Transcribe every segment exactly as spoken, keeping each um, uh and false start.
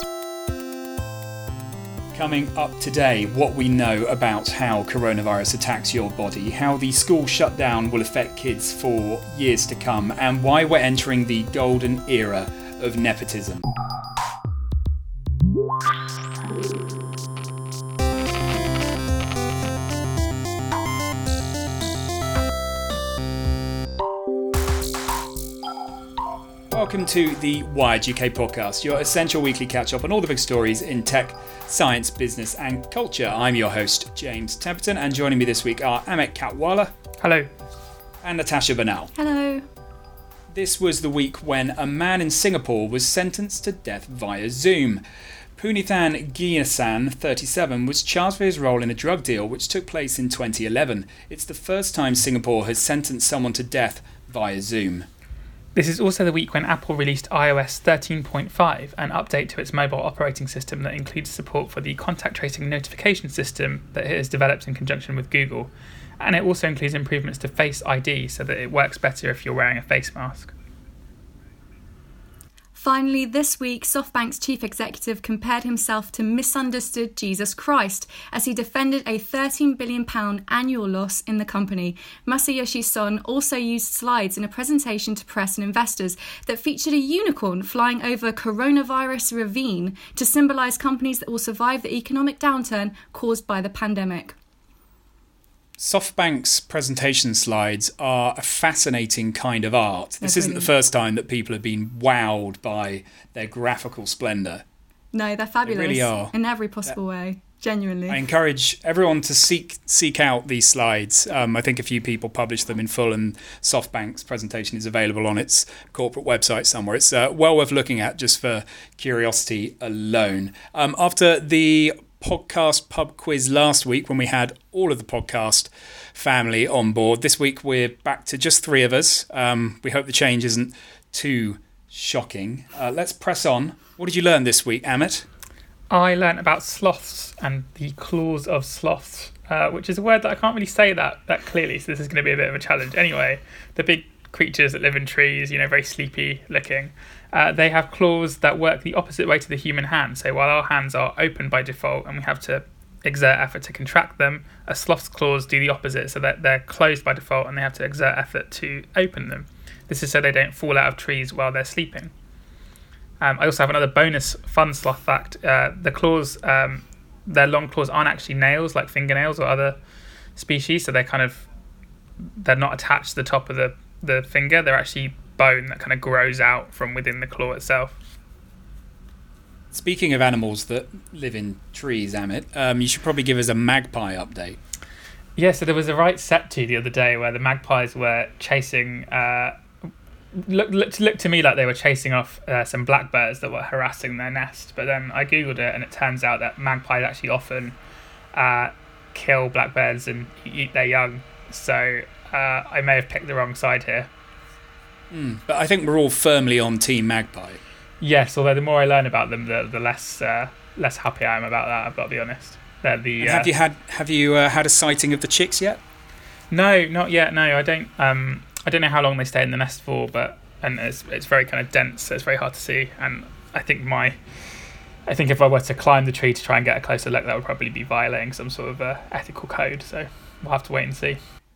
Coming up today, what we know about how coronavirus attacks your body, how the school shutdown will affect kids for years to come, and why we're entering the golden era of nepotism. Welcome to the Wired U K podcast, your essential weekly catch-up on all the big stories in tech, science, business and culture. I'm your host, James Temperton, and joining me this week are Amit Katwala. Hello. And Natasha Bernal. Hello. This was the week when a man in Singapore was sentenced to death via Zoom. Punithan Giasan, thirty-seven, was charged for his role in a drug deal which took place in twenty eleven. It's the first time Singapore has sentenced someone to death via Zoom. This is also the week when Apple released i O S thirteen point five, an update to its mobile operating system that includes support for the contact tracing notification system that it has developed in conjunction with Google. And it also includes improvements to Face I D so that it works better if you're wearing a face mask. Finally, this week, SoftBank's chief executive compared himself to misunderstood Jesus Christ as he defended a thirteen billion pounds annual loss in the company. Masayoshi Son also used slides in a presentation to press and investors that featured a unicorn flying over coronavirus ravine to symbolise companies that will survive the economic downturn caused by the pandemic. SoftBank's presentation slides are a fascinating kind of art. This They're isn't brilliant. the first time that people have been wowed by their graphical splendour. No, they're fabulous. They really are. In every possible way. Genuinely. I encourage everyone to seek seek out these slides. Um, I think a few people publish them in full, and SoftBank's presentation is available on its corporate website somewhere. It's uh, well worth looking at just for curiosity alone. Um, after the podcast pub quiz last week, when we had all of the podcast family on board, this week we're back to just three of us. Um, we hope the change isn't too shocking. Uh, let's press on. What did you learn this week, Amit? I learnt about sloths and the claws of sloths, uh, which is a word that I can't really say that, that clearly, so this is going to be a bit of a challenge. Anyway, the big creatures that live in trees, you know, very sleepy looking. Uh, they have claws that work the opposite way to the human hand. So while our hands are open by default and we have to exert effort to contract them, a sloth's claws do the opposite, so that they're closed by default and they have to exert effort to open them. This is so they don't fall out of trees while they're sleeping. Um, I also have another bonus fun sloth fact. Uh, the claws, um, their long claws aren't actually nails like fingernails or other species, so they're kind of, they're not attached to the top of the, the finger. They're actually bone that kind of grows out from within the claw itself. Speaking of animals that live in trees, Amit, um, you should probably give us a magpie update. Yeah, so there was a right set to the other day where the magpies were chasing, uh, look, look, look to me like they were chasing off uh, some blackbirds that were harassing their nest. But then I googled it and it turns out that magpies actually often uh, kill blackbirds and eat their young. So uh, I may have picked the wrong side here. Mm, but I think we're all firmly on Team Magpie. Yes, although the more I learn about them, the the less uh, less happy I am about that. I've got to be honest. They're the, uh, have you had have you uh, had a sighting of the chicks yet? No, not yet. No, I don't. Um, I don't know how long they stay in the nest for, but and it's it's very kind of dense, so it's very hard to see. And I think my, I think if I were to climb the tree to try and get a closer look, that would probably be violating some sort of uh, ethical code. So we'll have to wait and see.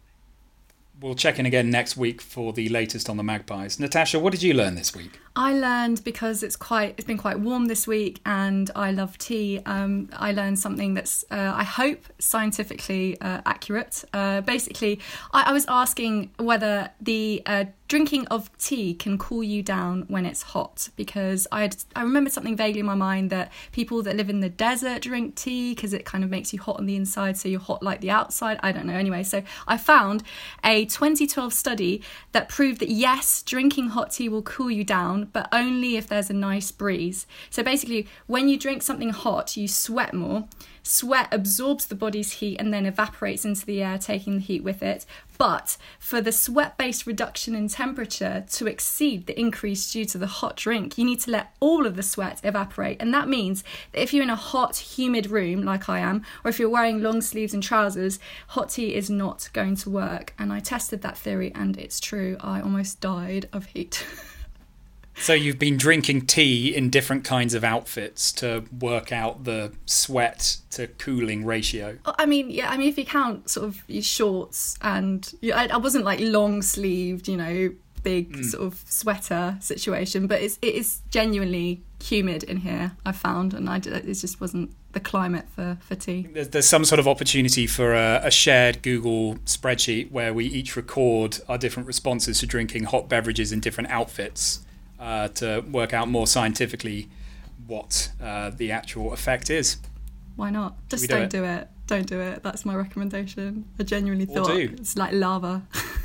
We'll check in again next week for the latest on the magpies. Natasha, what did you learn this week? I learned, because it's quite it's been quite warm this week and I love tea, um, I learned something that's, uh, I hope, scientifically uh, accurate. Uh, basically, I, I was asking whether the uh, drinking of tea can cool you down when it's hot, because I I remembered something vaguely in my mind that people that live in the desert drink tea because it kind of makes you hot on the inside, so you're hot like the outside. I don't know. Anyway, so I found a twenty twelve study that proved that yes, drinking hot tea will cool you down, but only if there's a nice breeze. So basically, when you drink something hot, you sweat more. Sweat absorbs the body's heat and then evaporates into the air, taking the heat with it. But for the sweat-based reduction in temperature to exceed the increase due to the hot drink, you need to let all of the sweat evaporate. And that means that if you're in a hot, humid room like I am, or if you're wearing long sleeves and trousers, hot tea is not going to work. And I tested that theory and it's true. I almost died of heat. So you've been drinking tea in different kinds of outfits to work out the sweat to cooling ratio. I mean, yeah, I mean, if you count sort of your shorts and I, I wasn't like long sleeved, you know, big mm. sort of sweater situation, but it's, it is genuinely humid in here, I found, and I, it just wasn't the climate for, for tea. There's, there's some sort of opportunity for a, a shared Google spreadsheet where we each record our different responses to drinking hot beverages in different outfits uh, to work out more scientifically what uh, the actual effect is. Why not? Just do don't do it? do it. Don't do it. That's my recommendation. I genuinely We'll thought do. It's like lava.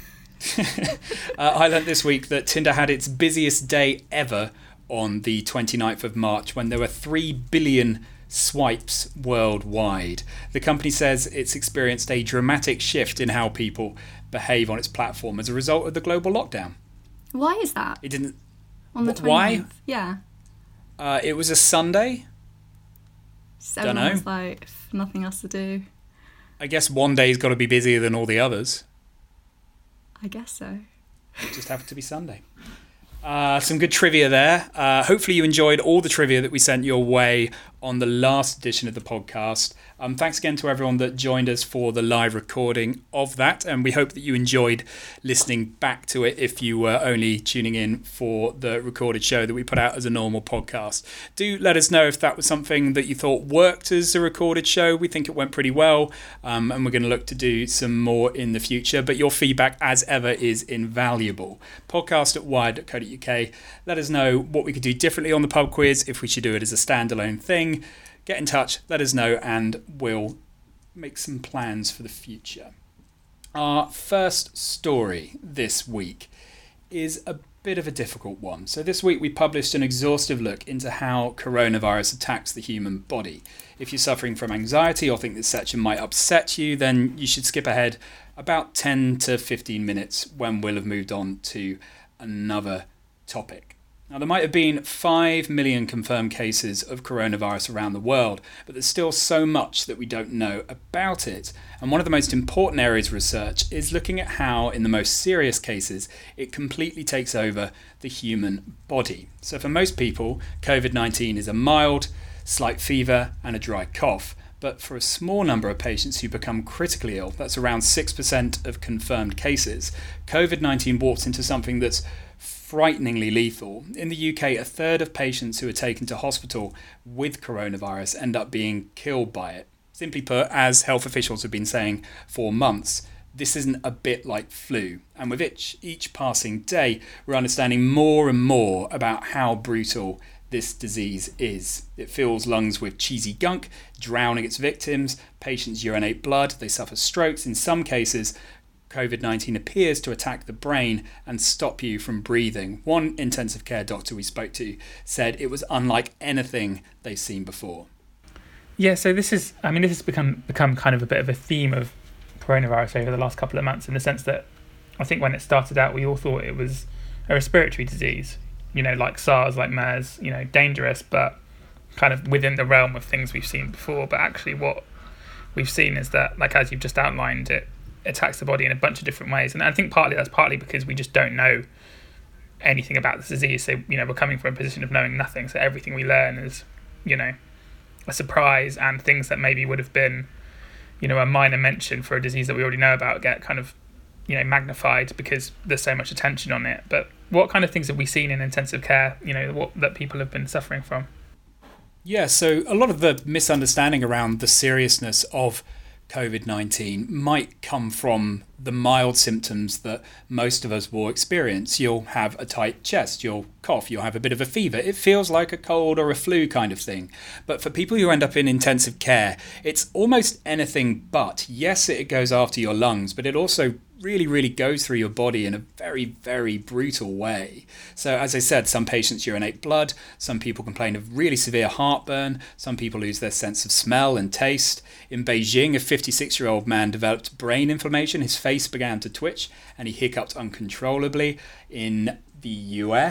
uh, I learnt this week that Tinder had its busiest day ever on the twenty-ninth of March when there were three billion swipes worldwide. The company says it's experienced a dramatic shift in how people behave on its platform as a result of the global lockdown. Why is that? It didn't. On the Why? twenty-ninth? Yeah. Uh, it was a Sunday. So Dunno. everyone was like, nothing else to do. I guess one day's got to be busier than all the others. I guess so. It just happened to be Sunday. Uh, some good trivia there. Uh, hopefully you enjoyed all the trivia that we sent your way on the last edition of the podcast. Um, thanks again to everyone that joined us for the live recording of that, and we hope that you enjoyed listening back to it if you were only tuning in for the recorded show that we put out as a normal podcast. Do let us know if that was something that you thought worked as a recorded show. We think it went pretty well, um, and we're going to look to do some more in the future, but your feedback, as ever, is invaluable. Podcast at wired dot co dot uk. Let us know what we could do differently on the pub quiz, if we should do it as a standalone thing. Get in touch, let us know, and we'll make some plans for the future. Our first story this week is a bit of a difficult one. So this week we published an exhaustive look into how coronavirus attacks the human body. If you're suffering from anxiety or think this section might upset you, then you should skip ahead about ten to fifteen minutes when we'll have moved on to another topic. Now, there might have been five million confirmed cases of coronavirus around the world, but there's still so much that we don't know about it. And one of the most important areas of research is looking at how, in the most serious cases, it completely takes over the human body. So for most people, covid nineteen is a mild, slight fever and a dry cough. But for a small number of patients who become critically ill, that's around six percent of confirmed cases, covid nineteen warps into something that's frighteningly lethal. In the U K, a third of patients who are taken to hospital with coronavirus end up being killed by it. Simply put, as health officials have been saying for months, this isn't a bit like flu. And with each, each passing day, we're understanding more and more about how brutal this disease is. It fills lungs with cheesy gunk, drowning its victims. Patients urinate blood, they suffer strokes. In some cases, covid nineteen appears to attack the brain and stop you from breathing. One intensive care doctor we spoke to said it was unlike anything they've seen before. Yeah, so this is, I mean, this has become become kind of a bit of a theme of coronavirus over the last couple of months, in the sense that I think when it started out, we all thought it was a respiratory disease, you know, like SARS, like MERS, you know, dangerous, but kind of within the realm of things we've seen before. But actually what we've seen is that, like as you've just outlined, it attacks the body in a bunch of different ways. And I think partly that's partly because we just don't know anything about this disease. So, you know, we're coming from a position of knowing nothing. So everything we learn is, you know, a surprise, and things that maybe would have been, you know, a minor mention for a disease that we already know about get kind of, you know, magnified because there's so much attention on it. But what kind of things have we seen in intensive care, you know, what that people have been suffering from? Yeah, so a lot of the misunderstanding around the seriousness of covid nineteen might come from the mild symptoms that most of us will experience. You'll have a tight chest, you'll cough, you'll have a bit of a fever. It feels like a cold or a flu kind of thing. But for people who end up in intensive care, it's almost anything but. Yes, it goes after your lungs, but it also really, really goes through your body in a very, very brutal way. So as I said, some patients urinate blood, some people complain of really severe heartburn, some people lose their sense of smell and taste. In Beijing, a fifty-six-year-old man developed brain inflammation. His face began to twitch and he hiccuped uncontrollably. In the U S,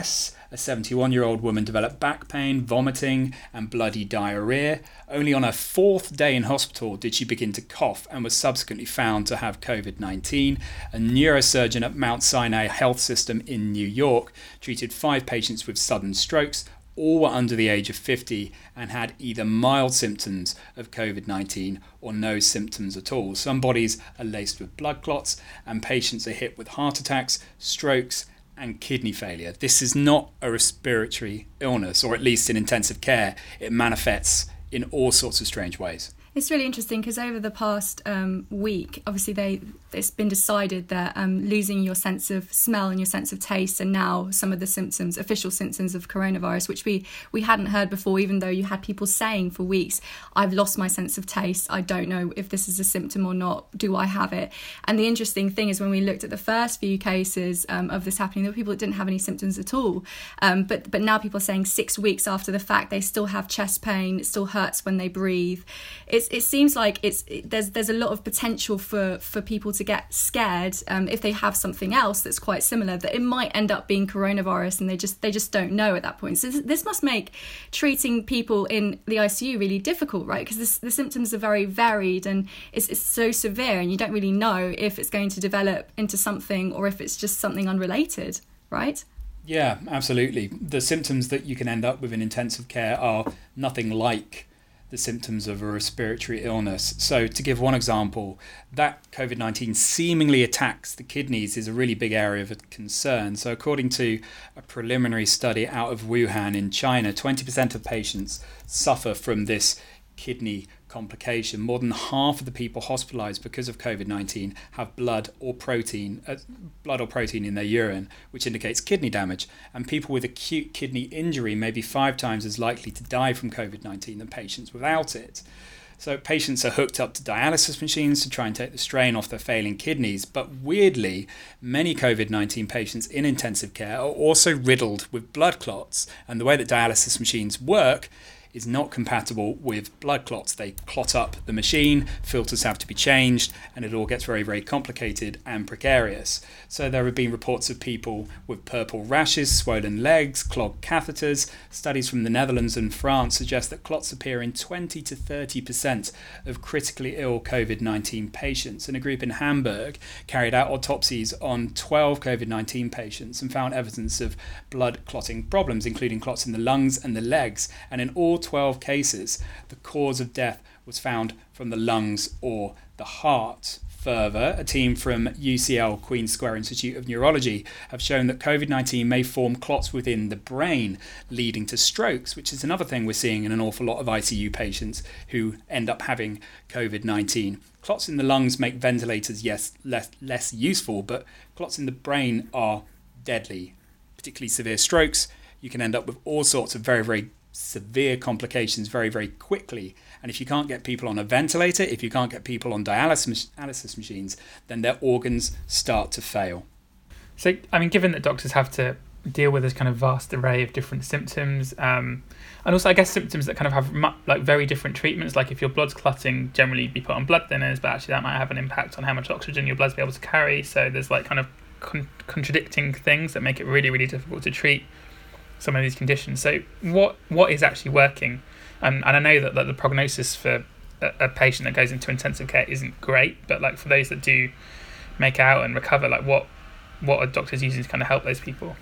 A seventy-one-year-old woman developed back pain, vomiting, and bloody diarrhea. Only on her fourth day in hospital did she begin to cough and was subsequently found to have COVID nineteen. A neurosurgeon at Mount Sinai Health System in New York treated five patients with sudden strokes. All were under the age of fifty and had either mild symptoms of COVID nineteen or no symptoms at all. Some bodies are laced with blood clots and patients are hit with heart attacks, strokes and kidney failure. This is not a respiratory illness, or at least in intensive care. It manifests in all sorts of strange ways. It's really interesting because over the past um, week, obviously they it's been decided that um, losing your sense of smell and your sense of taste are now some of the symptoms, official symptoms of coronavirus, which we, we hadn't heard before, even though you had people saying for weeks, I've lost my sense of taste. I don't know if this is a symptom or not. Do I have it? And the interesting thing is when we looked at the first few cases um, of this happening, there were people that didn't have any symptoms at all. Um, but, but now people are saying six weeks after the fact, they still have chest pain. It still hurts when they breathe. It's, it seems like it's it, there's there's a lot of potential for, for people to get scared um, if they have something else that's quite similar, that it might end up being coronavirus and they just they just don't know at that point. So this, this must make treating people in the I C U really difficult, right? Because the symptoms are very varied and it's, it's so severe and you don't really know if it's going to develop into something or if it's just something unrelated, right? Yeah, absolutely. The symptoms that you can end up with in intensive care are nothing like the symptoms of a respiratory illness. So to give one example, that COVID nineteen seemingly attacks the kidneys is a really big area of concern. So according to a preliminary study out of Wuhan in China, twenty percent of patients suffer from this kidney complication. More than half of the people hospitalized because of COVID nineteen have blood or protein, uh, blood or protein in their urine, which indicates kidney damage. And people with acute kidney injury may be five times as likely to die from COVID nineteen than patients without it. So patients are hooked up to dialysis machines to try and take the strain off their failing kidneys. But weirdly, many COVID nineteen patients in intensive care are also riddled with blood clots. And the way that dialysis machines work is not compatible with blood clots. They clot up the machine, filters have to be changed, and it all gets very, very complicated and precarious. So there have been reports of people with purple rashes, swollen legs, clogged catheters. Studies from the Netherlands and France suggest that clots appear in twenty to thirty percent of critically ill COVID nineteen patients. And a group in Hamburg carried out autopsies on twelve COVID nineteen patients and found evidence of blood clotting problems, including clots in the lungs and the legs. And in all twelve cases, the cause of death was found from the lungs or the heart. Further, a team from U C L Queen's Square Institute of Neurology have shown that COVID nineteen may form clots within the brain, leading to strokes, which is another thing we're seeing in an awful lot of I C U patients who end up having COVID nineteen. Clots in the lungs make ventilators, yes, less, less useful, but clots in the brain are deadly, particularly severe strokes. You can end up with all sorts of very, very severe complications very, very quickly. And if you can't get people on a ventilator, if you can't get people on dialysis, dialysis machines, then their organs start to fail. So, I mean, given that doctors have to deal with this kind of vast array of different symptoms, um, and also I guess symptoms that kind of have mu- like very different treatments, like if your blood's clotting, generally be put on blood thinners, but actually that might have an impact on how much oxygen your blood's be able to carry. So there's like kind of con- contradicting things that make it really, really difficult to treat some of these conditions. So what what is actually working? Um, and I know that, that the prognosis for a, a patient that goes into intensive care isn't great, but like for those that do make out and recover, like what what are doctors using to kind of help those people?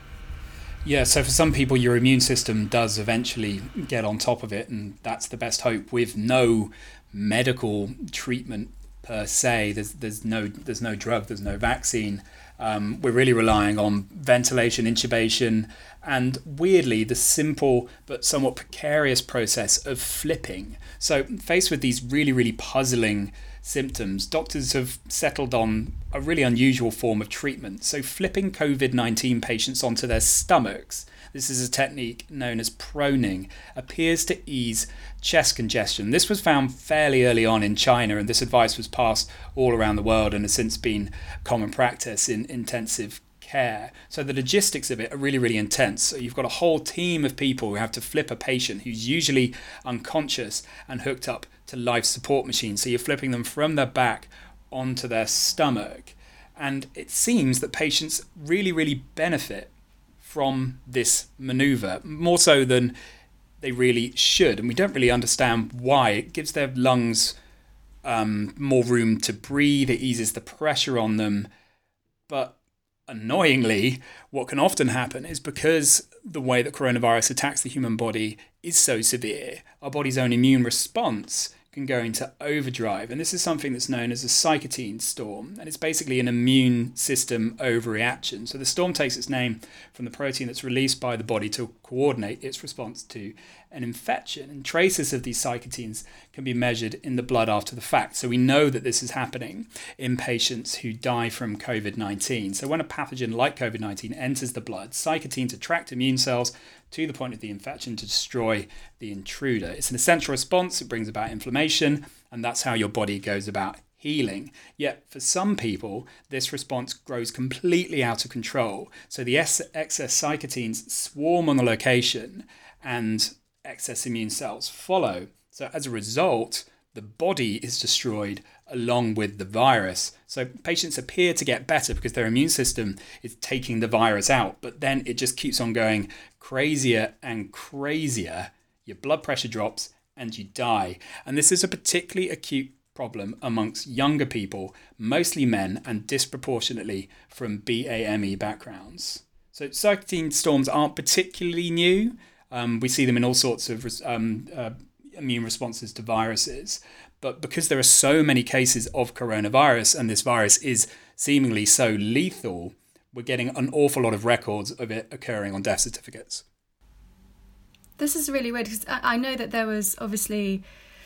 Yeah, so for some people, your immune system does eventually get on top of it, and that's the best hope. With no medical treatment per se, there's there's no there's no drug, there's no vaccine. Um, we're really relying on ventilation, intubation, and weirdly, the simple but somewhat precarious process of flipping. So faced with these really, really puzzling symptoms, doctors have settled on a really unusual form of treatment. So flipping COVID nineteen patients onto their stomachs, this is a technique known as proning, appears to ease chest congestion. This was found fairly early on in China, and this advice was passed all around the world and has since been common practice in intensive care. So the logistics of it are really, really intense. So you've got a whole team of people who have to flip a patient who's usually unconscious and hooked up to life support machines. So you're flipping them from their back onto their stomach. And it seems that patients really, really benefit from this maneuver, more so than they really should. And we don't really understand why. It gives their lungs um, more room to breathe. It eases the pressure on them. But annoyingly, what can often happen is because the way that coronavirus attacks the human body is so severe, our body's own immune response can go into overdrive. And this is something that's known as a cytokine storm. And it's basically an immune system overreaction. So the storm takes its name from the protein that's released by the body to coordinate its response to an infection. And traces of these cytokines can be measured in the blood after the fact. So we know that this is happening in patients who die from covid nineteen. So when a pathogen like covid nineteen enters the blood, cytokines attract immune cells to the point of the infection to destroy the intruder. It's an essential response. It brings about inflammation, and that's how your body goes about healing. Yet for some people, this response grows completely out of control. So the excess cytokines swarm on the location and excess immune cells follow. So as a result, the body is destroyed along with the virus. So patients appear to get better because their immune system is taking the virus out, but then it just keeps on going crazier and crazier. Your blood pressure drops and you die. And this is a particularly acute problem amongst younger people, mostly men, and disproportionately from B A M E backgrounds. So cytokine storms aren't particularly new. Um, we see them in all sorts of um, uh, immune responses to viruses. But because there are so many cases of coronavirus and this virus is seemingly so lethal, we're getting an awful lot of records of it occurring on death certificates. This is really weird because I know that there was obviously,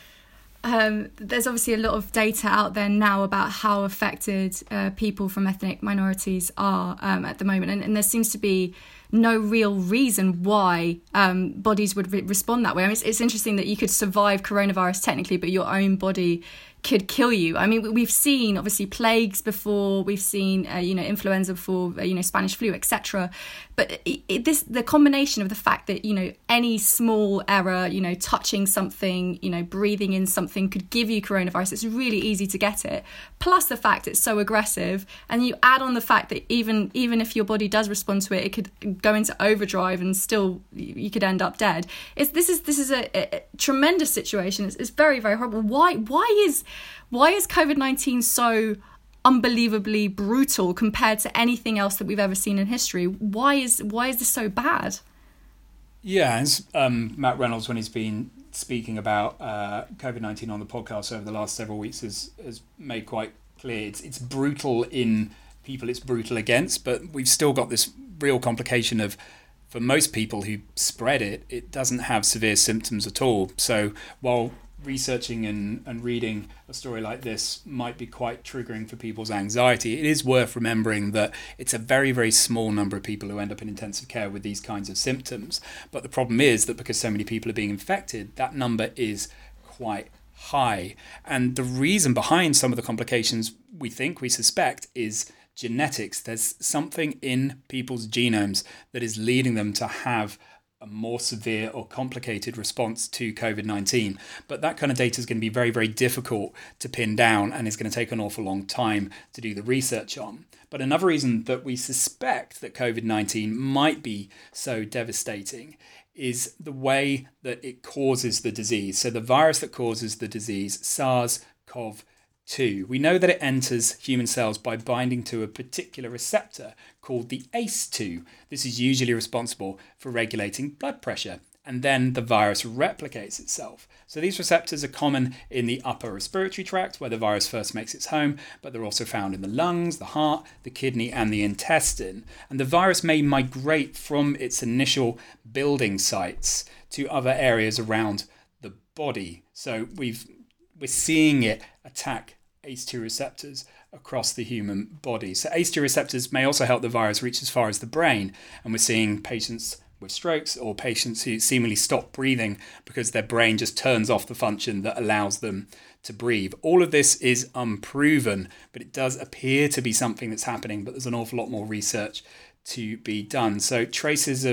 um, there's obviously a lot of data out there now about how affected uh, people from ethnic minorities are um, at the moment. And, and there seems to be no real reason why um, bodies would re- respond that way. I mean, it's, it's interesting that you could survive coronavirus technically, but your own body could kill you. I mean, we've seen obviously plagues before, we've seen uh, you know influenza before, uh, you know Spanish flu, et cetera. But it, it, this the combination of the fact that you know any small error, you know touching something, you know breathing in something could give you coronavirus. It's really easy to get it. Plus the fact it's so aggressive, and you add on the fact that even even if your body does respond to it, it could go into overdrive and still you could end up dead. It's this is this is a, a tremendous situation. It's, it's very very horrible. Why why is Why is covid nineteen so unbelievably brutal compared to anything else that we've ever seen in history? Why is why is this so bad? Yeah, as um, Matt Reynolds, when he's been speaking about uh, covid nineteen on the podcast over the last several weeks, has, has made quite clear. It's, it's brutal in people it's brutal against, but we've still got this real complication of, for most people who spread it, it doesn't have severe symptoms at all. So while researching and, and reading a story like this might be quite triggering for people's anxiety, it is worth remembering that it's a very, very small number of people who end up in intensive care with these kinds of symptoms. But the problem is that because so many people are being infected, that number is quite high. And the reason behind some of the complications we think, we suspect, is genetics. There's something in people's genomes that is leading them to have a more severe or complicated response to covid nineteen. But that kind of data is going to be very, very difficult to pin down and is going to take an awful long time to do the research on. But another reason that we suspect that covid nineteen might be so devastating is the way that it causes the disease. So the virus that causes the disease, SARS-C o V two. We know that it enters human cells by binding to a particular receptor called the A C E two. This is usually responsible for regulating blood pressure, and then the virus replicates itself. So these receptors are common in the upper respiratory tract, where the virus first makes its home, but they're also found in the lungs, the heart, the kidney, and the intestine. And the virus may migrate from its initial building sites to other areas around the body. So we've we're seeing it attack A C E two receptors across the human body. So A C E two receptors may also help the virus reach as far as the brain. And we're seeing patients with strokes or patients who seemingly stop breathing because their brain just turns off the function that allows them to breathe. All of this is unproven, but it does appear to be something that's happening, but there's an awful lot more research to be done. So traces of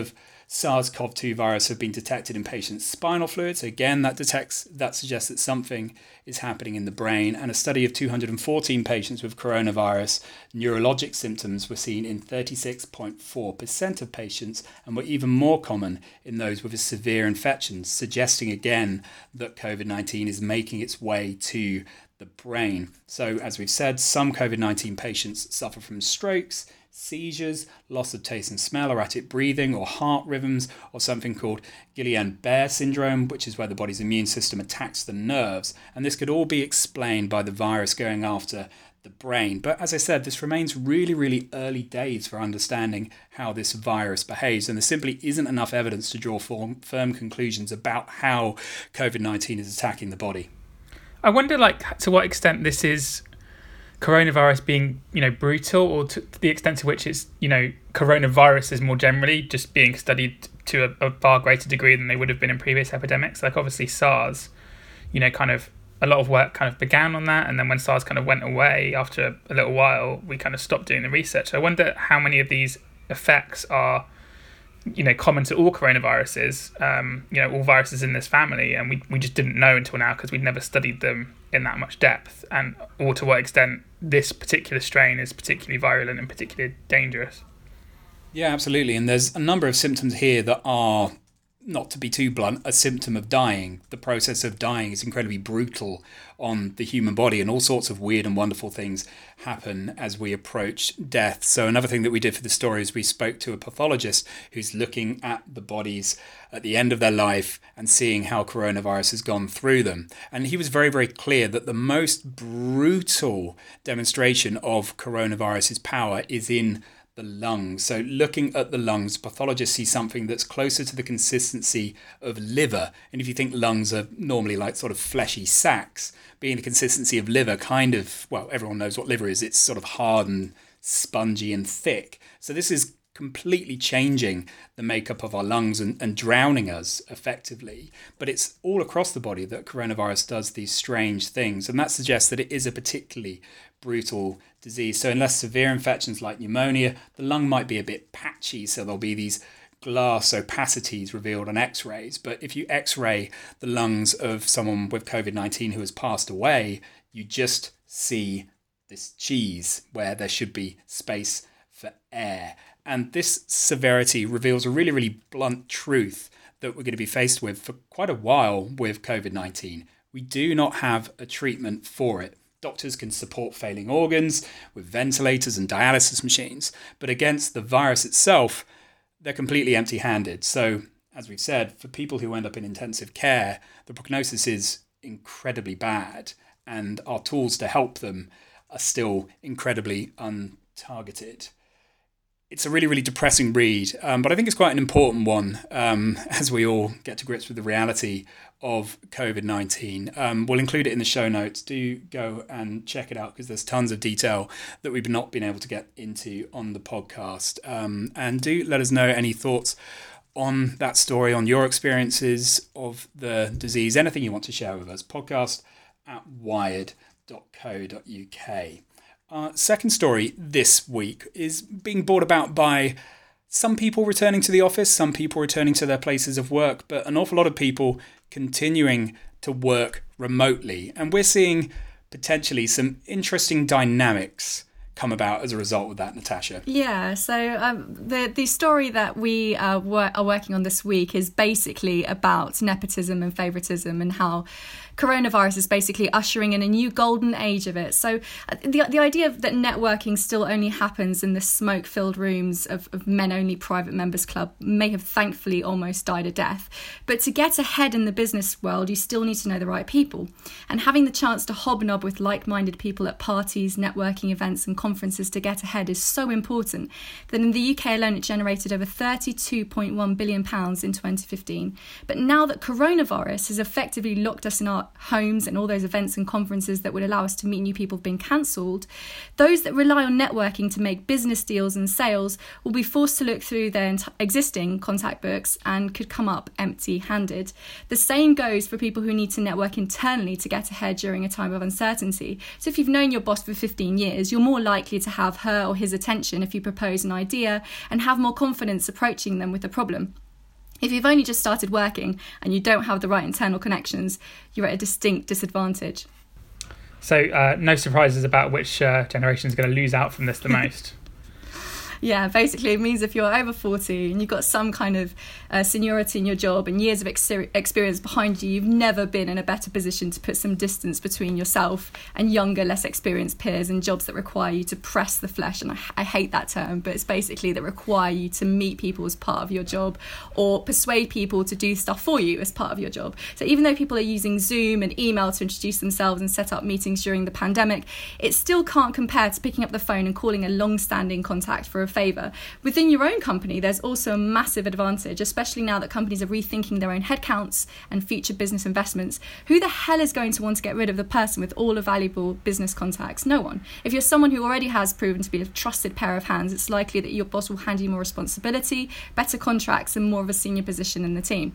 SARS-C o V two virus have been detected in patients' spinal fluid. So again, that detects that suggests that something is happening in the brain. And a study of two hundred fourteen patients with coronavirus neurologic symptoms were seen in thirty-six point four percent of patients, and were even more common in those with a severe infection, suggesting again that COVID nineteen is making its way to the brain. So as we've said, some COVID nineteen patients suffer from strokes, seizures, loss of taste and smell, erratic breathing, or heart rhythms, or something called Guillain-Barré syndrome, which is where the body's immune system attacks the nerves. And this could all be explained by the virus going after the brain. But as I said, this remains really, really early days for understanding how this virus behaves, and there simply isn't enough evidence to draw firm conclusions about how COVID nineteen is attacking the body. I wonder, like, to what extent this is coronavirus being, you know, brutal, or to, to the extent to which it's, you know, coronaviruses more generally just being studied to a, a far greater degree than they would have been in previous epidemics. Like, obviously SARS, you know, kind of a lot of work kind of began on that, and then when SARS kind of went away after a little while, we kind of stopped doing the research. I wonder how many of these effects are, you know, common to all coronaviruses, um, you know, all viruses in this family, and we, we just didn't know until now because we'd never studied them in that much depth, and or to what extent this particular strain is particularly virulent and particularly dangerous. Yeah, absolutely. And there's a number of symptoms here that are, not to be too blunt, a symptom of dying. The process of dying is incredibly brutal on the human body, and all sorts of weird and wonderful things happen as we approach death. So another thing that we did for the story is we spoke to a pathologist who's looking at the bodies at the end of their life and seeing how coronavirus has gone through them. And he was very, very clear that the most brutal demonstration of coronavirus's power is in the lungs. So looking at the lungs, pathologists see something that's closer to the consistency of liver. And if you think lungs are normally like sort of fleshy sacs, being the consistency of liver, kind of, well, everyone knows what liver is. It's sort of hard and spongy and thick. So this is completely changing the makeup of our lungs and, and drowning us effectively. But it's all across the body that coronavirus does these strange things. And that suggests that it is a particularly brutal disease. So unless severe infections like pneumonia, the lung might be a bit patchy. So there'll be these glass opacities revealed on x-rays. But if you x-ray the lungs of someone with COVID nineteen who has passed away, you just see this cheese where there should be space for air. And this severity reveals a really, really blunt truth that we're going to be faced with for quite a while with COVID nineteen. We do not have a treatment for it. Doctors can support failing organs with ventilators and dialysis machines, but against the virus itself, they're completely empty-handed. So, as we've said, for people who end up in intensive care, the prognosis is incredibly bad, and our tools to help them are still incredibly untargeted. It's a really, really depressing read, um, but I think it's quite an important one um, as we all get to grips with the reality of COVID nineteen. Um, we'll include it in the show notes. Do go and check it out because there's tons of detail that we've not been able to get into on the podcast. Um, and do let us know any thoughts on that story, on your experiences of the disease, anything you want to share with us. Podcast at wired dot co dot uk. Our second story this week is being brought about by some people returning to the office, some people returning to their places of work, but an awful lot of people continuing to work remotely. And we're seeing potentially some interesting dynamics come about as a result of that, Natasha. Yeah, so um, the the story that we uh, wor- are working on this week is basically about nepotism and favoritism and how coronavirus is basically ushering in a new golden age of it. So uh, the the idea that networking still only happens in the smoke-filled rooms of, of men-only private members club may have thankfully almost died a death. But to get ahead in the business world, you still need to know the right people. And having the chance to hobnob with like-minded people at parties, networking events and conferences to get ahead is so important that in the U K alone it generated over thirty-two point one billion pounds in twenty fifteen. But now that coronavirus has effectively locked us in our homes and all those events and conferences that would allow us to meet new people have been cancelled, those that rely on networking to make business deals and sales will be forced to look through their ent- existing contact books and could come up empty-handed. The same goes for people who need to network internally to get ahead during a time of uncertainty. So if you've known your boss for fifteen years, you're more likely to have her or his attention if you propose an idea and have more confidence approaching them with a problem. If you've only just started working and you don't have the right internal connections, you're at a distinct disadvantage. So uh, no surprises about which uh, generation is going to lose out from this the most. Yeah, basically it means if you're over forty and you've got some kind of uh, seniority in your job and years of ex- experience behind you, you've never been in a better position to put some distance between yourself and younger, less experienced peers in jobs that require you to press the flesh. And I, I hate that term, but it's basically that require you to meet people as part of your job or persuade people to do stuff for you as part of your job. So even though people are using Zoom and email to introduce themselves and set up meetings during the pandemic, it still can't compare to picking up the phone and calling a long-standing contact for a favour. Within your own company, there's also a massive advantage, especially now that companies are rethinking their own headcounts and future business investments. Who the hell is going to want to get rid of the person with all the valuable business contacts? No one. If you're someone who already has proven to be a trusted pair of hands, it's likely that your boss will hand you more responsibility, better contracts, and more of a senior position in the team.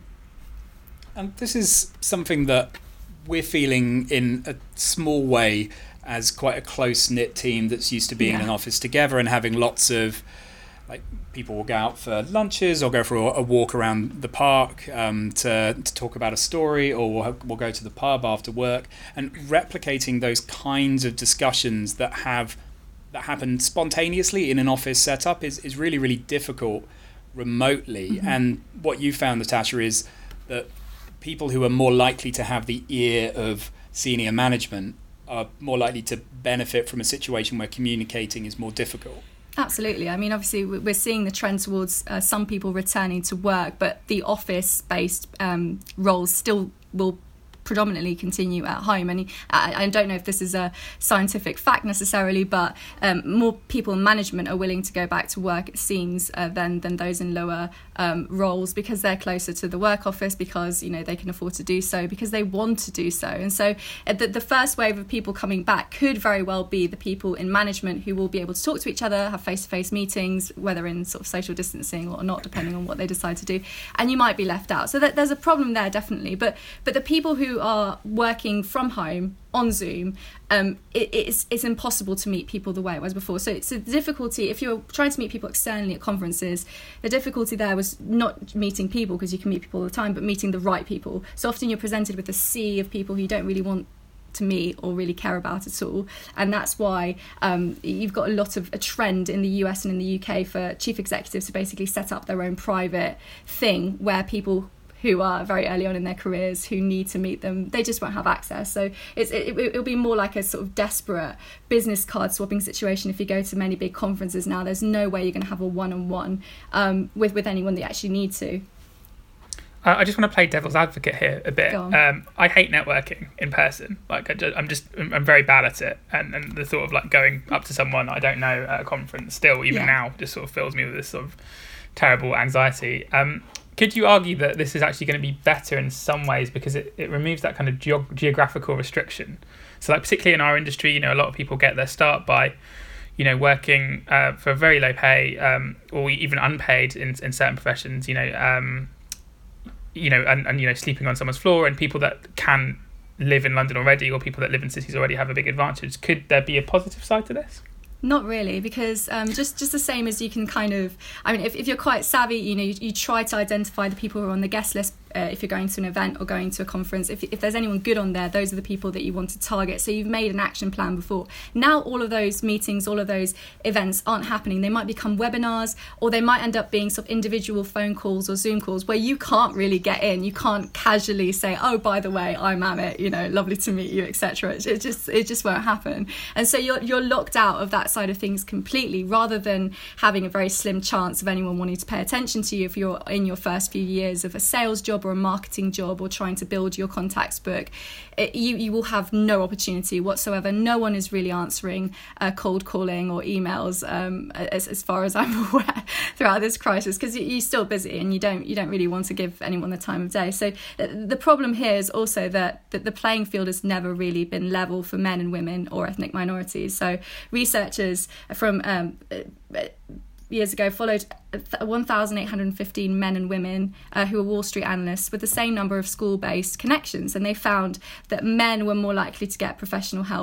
And this is something that we're feeling in a small way as quite a close-knit team that's used to being yeah. in an office together and having lots of, like, people will go out for lunches or go for a, a walk around the park um, to, to talk about a story, or we'll, we'll go to the pub after work, and replicating those kinds of discussions that have that happen spontaneously in an office setup is, is really, really difficult remotely. Mm-hmm. And what you found, Natasha, is that people who are more likely to have the ear of senior management are more likely to benefit from a situation where communicating is more difficult. Absolutely. I mean, obviously, we're seeing the trend towards uh, some people returning to work, but the office-based um, roles still will predominantly continue at home. And I, I don't know if this is a scientific fact necessarily, but um, more people in management are willing to go back to work, it seems, uh, than than those in lower um, roles, because they're closer to the work office, because, you know, they can afford to do so, because they want to do so. And so uh, the, the first wave of people coming back could very well be the people in management who will be able to talk to each other, have face-to-face meetings, whether in sort of social distancing or not, depending on what they decide to do. And you might be left out. So that there's a problem there, definitely. But but the people who are working from home on Zoom, um, it, it's it's impossible to meet people the way it was before. So it's a difficulty if you're trying to meet people externally at conferences. The difficulty there was not meeting people, because you can meet people all the time, but meeting the right people. So often you're presented with a sea of people who you don't really want to meet or really care about at all, and that's why um, you've got a lot of a trend in the U S and in the U K for chief executives to basically set up their own private thing where people who are very early on in their careers, who need to meet them, they just won't have access. So it's, it, it'll be more like a sort of desperate business card swapping situation. If you go to many big conferences now, there's no way you're going to have a one-on-one um, with, with anyone that you actually need to. I just want to play devil's advocate here a bit. Um, I hate networking in person. Like I just, I'm just, I'm very bad at it. And, and the thought of like going up to someone I don't know at a conference, still, even yeah. now, just sort of fills me with this sort of terrible anxiety. Um, Could you argue that this is actually going to be better in some ways because it, it removes that kind of ge- geographical restriction? So like particularly in our industry, you know, a lot of people get their start by, you know, working uh, for a very low pay um, or even unpaid in, in certain professions, you know, um, you know, and, and, you know, sleeping on someone's floor, and people that can live in London already or people that live in cities already have a big advantage. Could there be a positive side to this? Not really, because um, just, just the same as you can kind of, I mean, if, if you're quite savvy, you know, you, you try to identify the people who are on the guest list uh, if you're going to an event or going to a conference. If, if there's anyone good on there, those are the people that you want to target. So you've made an action plan before. Now all of those meetings, all of those events aren't happening. They might become webinars, or they might end up being sort of individual phone calls or Zoom calls where you can't really get in. You can't casually say, oh, by the way, I'm Amit, you know, lovely to meet you, et cetera. It, it just it just won't happen. And so you're you're locked out of that side of things completely, rather than having a very slim chance of anyone wanting to pay attention to you if you're in your first few years of a sales job or a marketing job or trying to build your contacts book. It, you, you will have no opportunity whatsoever. No one is really answering uh, cold calling or emails um, as, as far as I'm aware throughout this crisis, because you're still busy and you don't you don't really want to give anyone the time of day. So the problem here is also that, that the playing field has never really been level for men and women or ethnic minorities. So researchers from um, years ago followed one thousand eight hundred fifteen men and women uh, who were Wall Street analysts with the same number of school-based connections, and they found that men were more likely to get professional help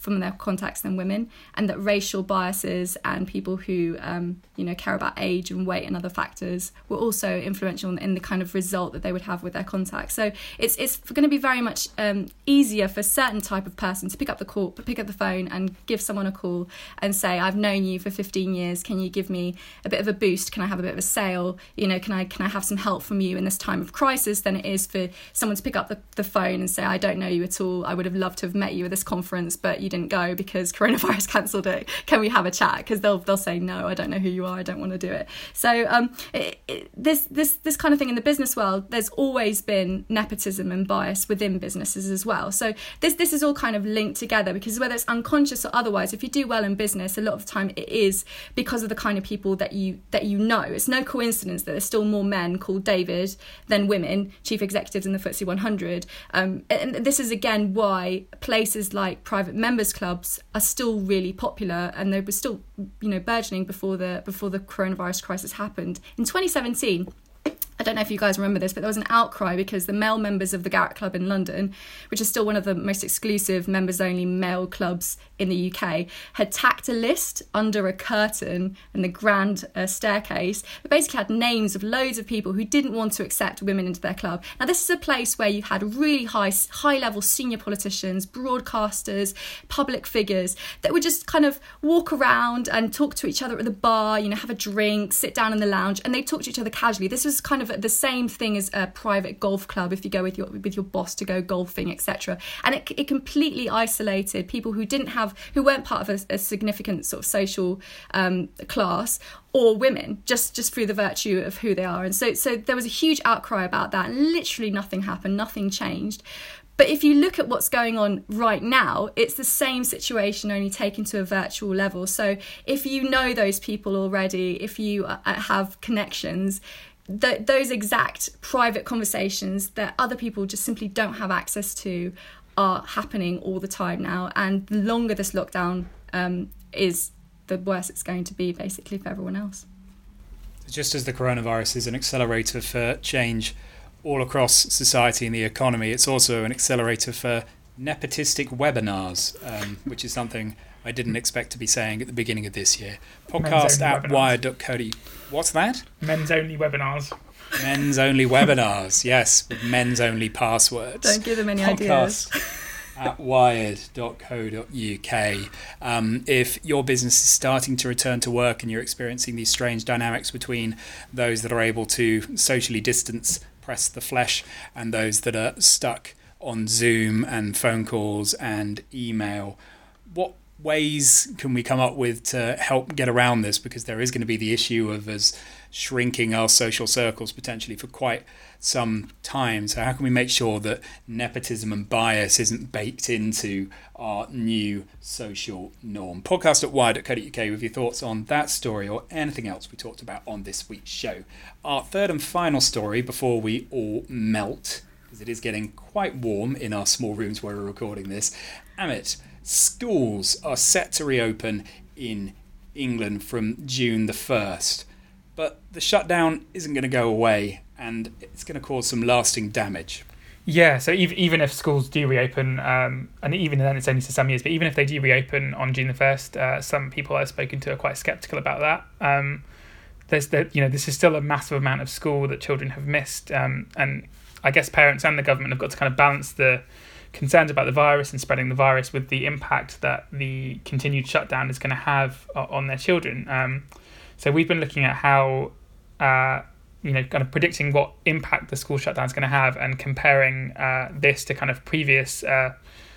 from their contacts than women, and that racial biases and people who um, you know care about age and weight and other factors were also influential in, in the kind of result that they would have with their contacts. So it's it's going to be very much um, easier for a certain type of person to pick up the call, pick up the phone, and give someone a call and say, "I've known you for fifteen years. Can you give me a bit of a boost? Can I have a bit of a sale? You know, can I can I have some help from you in this time of crisis?" Than it is for someone to pick up the, the phone and say, "I don't know you at all. I would have loved to have met you at this conference, but you didn't go because coronavirus cancelled it. Can we have a chat?" Because they'll they'll say, "No, I don't know who you are. I don't want to do it." So um, it, it, this this this kind of thing in the business world, there's always been nepotism and bias within businesses as well. So this this is all kind of linked together, because whether it's unconscious or otherwise, if you do well in business, a lot of the time it is because of the kind of people that you that you know. It's no coincidence that there's still more men called David than women chief executives in the F T S E one hundred. Um, and this is again why places like private members clubs are still really popular, and they were still, you know, burgeoning before the before the coronavirus crisis happened. In twenty seventeen, I don't know if you guys remember this, but there was an outcry because the male members of the Garrett Club in London, which is still one of the most exclusive members-only male clubs in the U K, had tacked a list under a curtain in the grand uh, staircase that basically had names of loads of people who didn't want to accept women into their club. Now, this is a place where you had really high, high-level senior politicians, broadcasters, public figures that would just kind of walk around and talk to each other at the bar, you know, have a drink, sit down in the lounge, and they talk to each other casually. This was kind of the same thing as a private golf club if you go with your with your boss to go golfing, et cetera. And it, it completely isolated people who didn't have, who weren't part of a, a significant sort of social um, class, or women, just just through the virtue of who they are. And so so there was a huge outcry about that, and literally nothing happened, nothing changed. But if you look at what's going on right now, it's the same situation, only taken to a virtual level. So if you know those people already, if you uh, have connections, The, those exact private conversations that other people just simply don't have access to are happening all the time now. And the longer this lockdown um, is, the worse it's going to be, basically, for everyone else. Just as the coronavirus is an accelerator for change all across society and the economy, it's also an accelerator for nepotistic webinars, um, which is something I didn't expect to be saying at the beginning of this year. Podcast at wired dot co dot uk. What's that? Men's only webinars. Men's only webinars, yes, with men's only passwords. Don't give them any Podcast ideas. at wired dot co dot uk. Um, if your business is starting to return to work and you're experiencing these strange dynamics between those that are able to socially distance, press the flesh, and those that are stuck on Zoom and phone calls and email, what ways can we come up with to help get around this? Because there is going to be the issue of us shrinking our social circles potentially for quite some time. So how can we make sure that nepotism and bias isn't baked into our new social norm? Podcast at wired dot co dot uk with your thoughts on that story or anything else we talked about on this week's show. Our third and final story before we all melt, because it is getting quite warm in our small rooms where we're recording this. Amit, schools are set to reopen in England from June the first, but the shutdown isn't going to go away and it's going to cause some lasting damage. Yeah, so even even if schools do reopen, um, and even then it's only for some years, but even if they do reopen on June the first, uh, some people I've spoken to are quite sceptical about that. Um, there's the, you know, this is still a massive amount of school that children have missed, um, and I guess parents and the government have got to kind of balance the concerns about the virus and spreading the virus with the impact that the continued shutdown is going to have on their children. Um, so we've been looking at how, uh, you know, kind of predicting what impact the school shutdown is going to have, and comparing uh, this to kind of previous uh,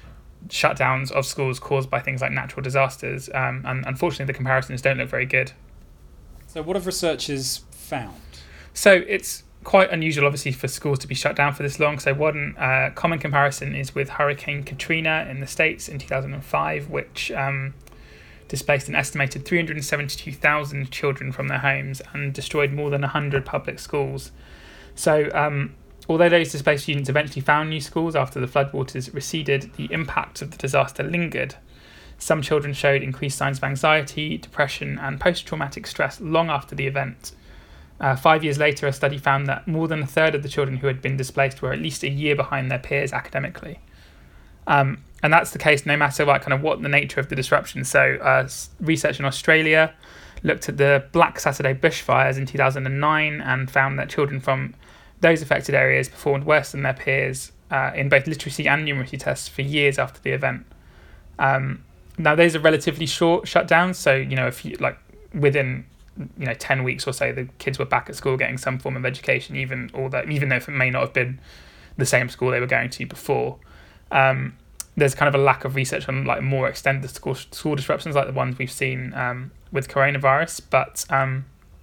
shutdowns of schools caused by things like natural disasters. Um, and unfortunately, the comparisons don't look very good. So what have researchers found? So it's quite unusual, obviously, for schools to be shut down for this long. So one uh, common comparison is with Hurricane Katrina in the States in two thousand five, which um, displaced an estimated three hundred seventy-two thousand children from their homes and destroyed more than one hundred public schools. So um, although those displaced students eventually found new schools after the floodwaters receded, the impact of the disaster lingered. Some children showed increased signs of anxiety, depression, and post-traumatic stress long after the event. Uh, five years later, a study found that more than a third of the children who had been displaced were at least a year behind their peers academically. Um, and that's the case no matter what kind of what the nature of the disruption. So uh, research in Australia looked at the Black Saturday bushfires in two thousand nine and found that children from those affected areas performed worse than their peers uh, in both literacy and numeracy tests for years after the event. Um, now, those are relatively short shutdowns, so you know, if you like within you know ten weeks or so, the kids were back at school getting some form of education, even although even though it may not have been the same school they were going to before. Um, there's kind of a lack of research on like more extended school school disruptions like the ones we've seen um, with coronavirus, but um,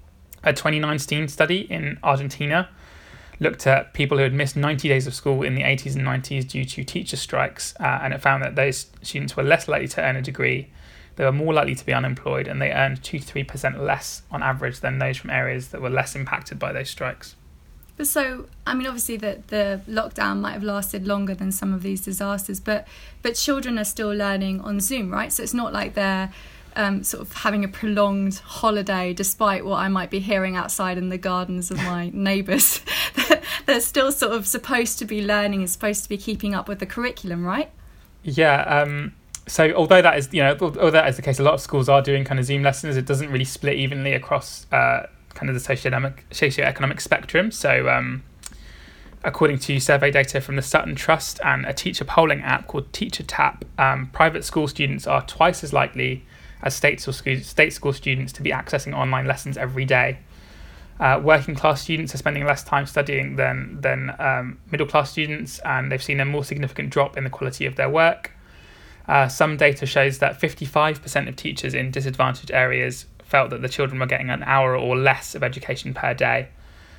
a twenty nineteen study in Argentina looked at people who had missed ninety days of school in the eighties and nineties due to teacher strikes, uh, and it found that those students were less likely to earn a degree, they were more likely to be unemployed, and they earned two to three percent less on average than those from areas that were less impacted by those strikes. But so, I mean, obviously the, the lockdown might have lasted longer than some of these disasters, but but children are still learning on Zoom, right? So it's not like they're Um, sort of having a prolonged holiday, despite what I might be hearing outside in the gardens of my neighbours. They're still sort of supposed to be learning and supposed to be keeping up with the curriculum, right? Yeah. Um, so although that is, you know, although that is the case, a lot of schools are doing kind of Zoom lessons. It doesn't really split evenly across uh, kind of the socioeconomic, socioeconomic spectrum. So um, according to survey data from the Sutton Trust and a teacher polling app called TeacherTapp, um, private school students are twice as likely as state school, state school students to be accessing online lessons every day. Uh, working class students are spending less time studying than than um, middle class students, and they've seen a more significant drop in the quality of their work. Uh, some data shows that fifty-five percent of teachers in disadvantaged areas felt that the children were getting an hour or less of education per day,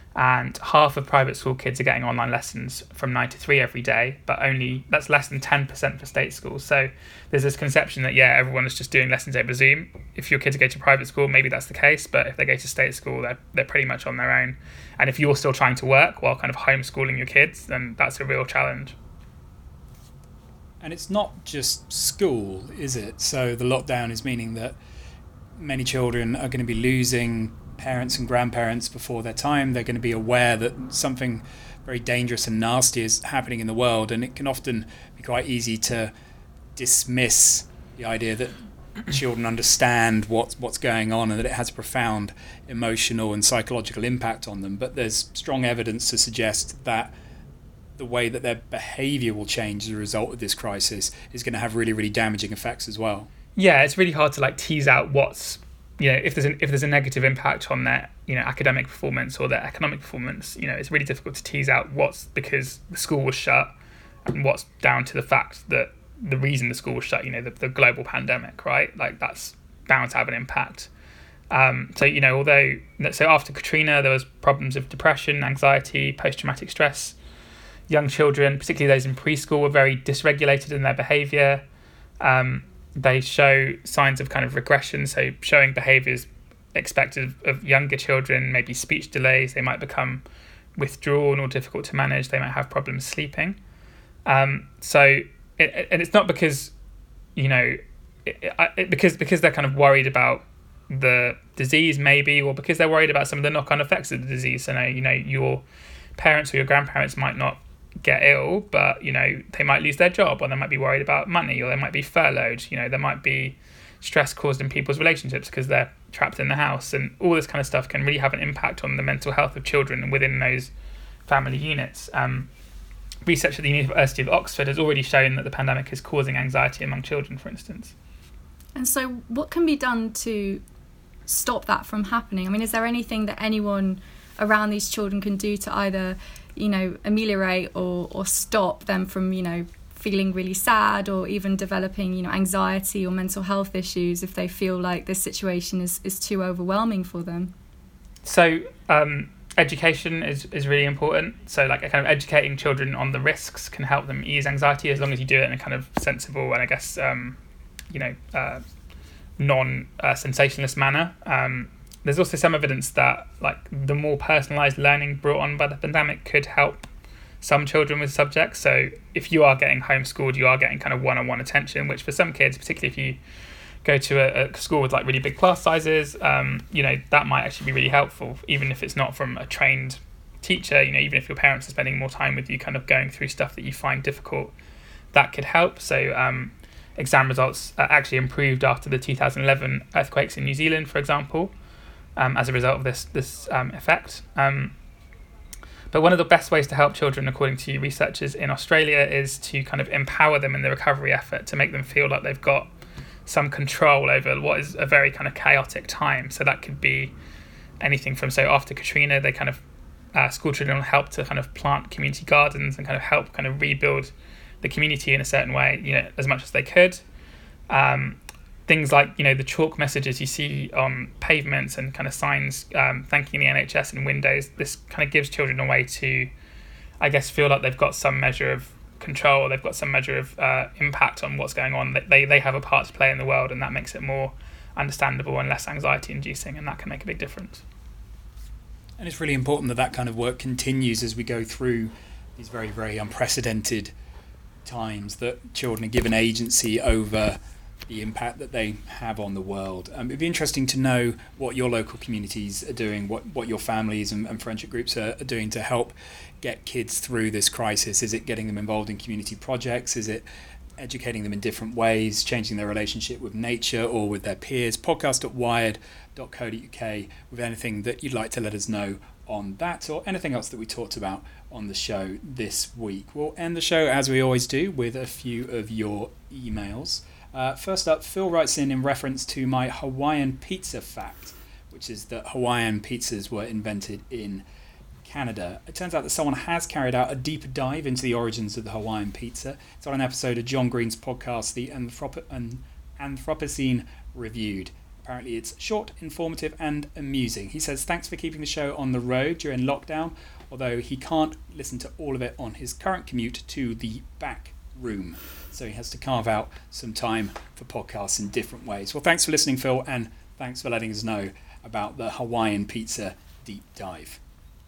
and half of private school kids are getting online lessons from nine to three every day, but only that's less than ten percent for state schools. So there's this conception that, yeah, everyone is just doing lessons over Zoom. If your kids go to private school, maybe that's the case, but if they go to state school, they're, they're pretty much on their own. And if you're still trying to work while kind of homeschooling your kids, then that's a real challenge. And it's not just school, is it? So the lockdown is meaning that many children are going to be losing parents and grandparents before their time. They're going to be aware that something very dangerous and nasty is happening in the world, and it can often be quite easy to dismiss the idea that children understand what, what's going on and that it has a profound emotional and psychological impact on them. But there's strong evidence to suggest that the way that their behaviour will change as a result of this crisis is going to have really, really damaging effects as well. Yeah, it's really hard to like tease out what's, you know, if there's an, if there's a negative impact on their, you know, academic performance or their economic performance. You know, it's really difficult to tease out what's because the school was shut and what's down to the fact that the reason the school was shut, you know, the, the global pandemic, right? Like that's bound to have an impact. Um, so, you know, although, so after Katrina, there was problems of depression, anxiety, post-traumatic stress. Young children, particularly those in preschool, were very dysregulated in their behaviour. Um, they show signs of kind of regression, so showing behaviours expected of younger children, maybe speech delays, they might become withdrawn or difficult to manage, they might have problems sleeping. Um, so, it, and it's not because, you know, it, it, because because they're kind of worried about the disease maybe, or because they're worried about some of the knock-on effects of the disease. So, you know, your parents or your grandparents might not get ill, but you know they might lose their job, or they might be worried about money, or they might be furloughed. You know, there might be stress caused in people's relationships because they're trapped in the house, and all this kind of stuff can really have an impact on the mental health of children within those family units. Um, research at the University of Oxford has already shown that the pandemic is causing anxiety among children, for instance. And so, what can be done to stop that from happening? I mean, is there anything that anyone around these children can do to either, you know, ameliorate or, or stop them from, you know, feeling really sad or even developing, you know, anxiety or mental health issues if they feel like this situation is, is too overwhelming for them? So um, education is, is really important. So like kind of educating children on the risks can help them ease anxiety, as long as you do it in a kind of sensible and I guess, um, you know, uh, non-sensationalist uh, manner. Um, There's also some evidence that like the more personalised learning brought on by the pandemic could help some children with subjects. So if you are getting homeschooled, you are getting kind of one-on-one attention, which for some kids, particularly if you go to a, a school with like really big class sizes, um, you know, that might actually be really helpful, even if it's not from a trained teacher. You know, even if your parents are spending more time with you, kind of going through stuff that you find difficult, that could help. So um, exam results uh, actually improved after the two thousand eleven earthquakes in New Zealand, for example, um, as a result of this this um, effect. Um, but one of the best ways to help children, according to researchers in Australia, is to kind of empower them in the recovery effort, to make them feel like they've got some control over what is a very kind of chaotic time. So that could be anything from, so after Katrina, they kind of uh, school children will help to kind of plant community gardens and kind of help kind of rebuild the community in a certain way, you know, as much as they could. Um, things like, you know, the chalk messages you see on pavements and kind of signs um, thanking the N H S in windows. This kind of gives children a way to, I guess, feel like they've got some measure of control, they've got some measure of uh, impact on what's going on. They they have a part to play in the world, and that makes it more understandable and less anxiety inducing, and that can make a big difference. And it's really important that that kind of work continues as we go through these very, very unprecedented times, that children are given agency over the impact that they have on the world. Um, it'd be interesting to know what your local communities are doing, what, what your families and, and friendship groups are, are doing to help get kids through this crisis. Is it getting them involved in community projects? Is it educating them in different ways, changing their relationship with nature or with their peers? Podcast at wired dot co dot uk with anything that you'd like to let us know on that, or anything else that we talked about on the show this week. We'll end the show, as we always do, with a few of your emails. Uh, first up, Phil writes in in reference to my Hawaiian pizza fact, which is that Hawaiian pizzas were invented in Canada. It turns out that someone has carried out a deeper dive into the origins of the Hawaiian pizza. It's on an episode of John Green's podcast, The Anthrop- An- Anthropocene Reviewed. Apparently it's short, informative and amusing. He says thanks for keeping the show on the road during lockdown, although he can't listen to all of it on his current commute to the back room. So he has to carve out some time for podcasts in different ways. Well, thanks for listening, Phil, and thanks for letting us know about the Hawaiian pizza deep dive.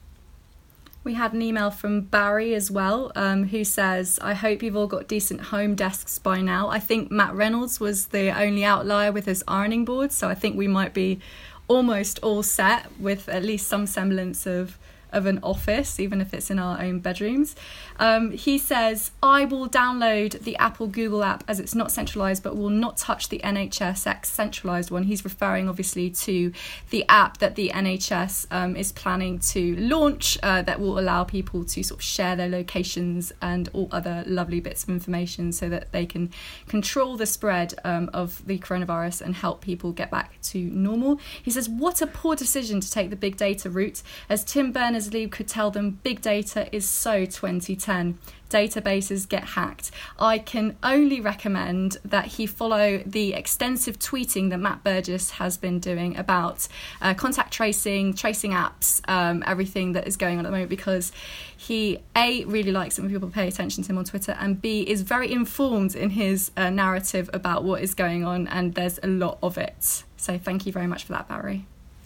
We had an email from Barry as well, um, who says, I hope you've all got decent home desks by now. I think Matt Reynolds was the only outlier with his ironing board, so I think we might be almost all set with at least some semblance of of an office, even if it's in our own bedrooms. Um, he says, I will download the Apple Google app as it's not centralised, but will not touch the N H S X centralised one. He's referring obviously to the app that the N H S um, is planning to launch uh, that will allow people to sort of share their locations and all other lovely bits of information so that they can control the spread um, of the coronavirus and help people get back to normal. He says, what a poor decision to take the big data route. As Tim Berners-Lee could tell them, big data is so twenty ten. Databases get hacked. I can only recommend that he follow the extensive tweeting that Matt Burgess has been doing about uh, contact tracing, tracing apps, um, everything that is going on at the moment, because he, A, really likes it when people pay attention to him on Twitter, and B, is very informed in his uh, narrative about what is going on, and there's a lot of it. So thank you very much for that, Barry.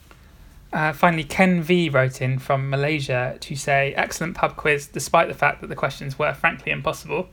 Uh, finally, Ken V wrote in from Malaysia to say, excellent pub quiz, despite the fact that the questions were frankly impossible.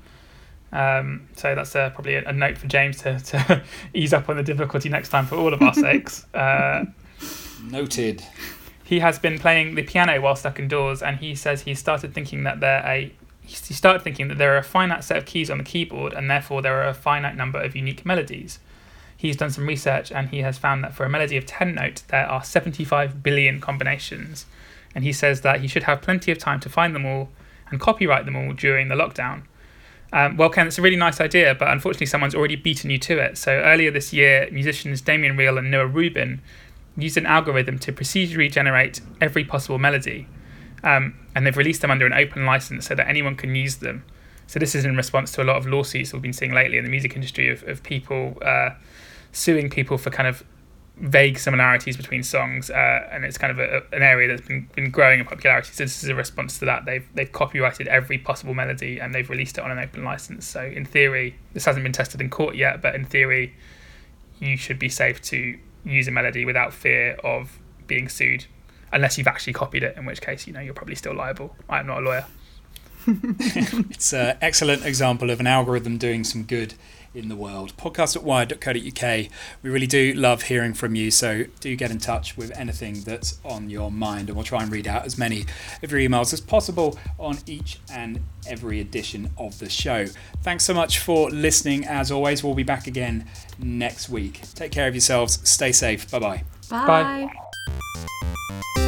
Um, so that's uh, probably a, a note for James to, to ease up on the difficulty next time for all of our sakes. Uh, Noted. He has been playing the piano while stuck indoors, and he says he started thinking that there a he started thinking that there are a finite set of keys on the keyboard, and therefore there are a finite number of unique melodies. He's done some research and he has found that for a melody of ten notes, there are seventy-five billion combinations. And he says that he should have plenty of time to find them all and copyright them all during the lockdown. Um, well, Ken, it's a really nice idea, but unfortunately someone's already beaten you to it. So earlier this year, musicians Damian Reel and Noah Rubin used an algorithm to procedurally generate every possible melody. Um, and they've released them under an open license so that anyone can use them. So this is in response to a lot of lawsuits we've been seeing lately in the music industry of, of people uh, suing people for kind of vague similarities between songs, uh, and it's kind of a, an area that's been, been growing in popularity. So this is a response to that. They've they've copyrighted every possible melody and they've released it on an open license. So in theory, this hasn't been tested in court yet, but in theory, you should be safe to use a melody without fear of being sued, unless you've actually copied it, in which case, you know, you're probably still liable. I'm not a lawyer. It's an excellent example of an algorithm doing some good in the world. podcast at wired dot co dot uk. We really do love hearing from you, so do get in touch with anything that's on your mind, and we'll try and read out as many of your emails as possible on each and every edition of the show. Thanks so much for listening. As always, we'll be back again next week. Take care of yourselves. Stay safe. Bye-bye. Bye. Bye.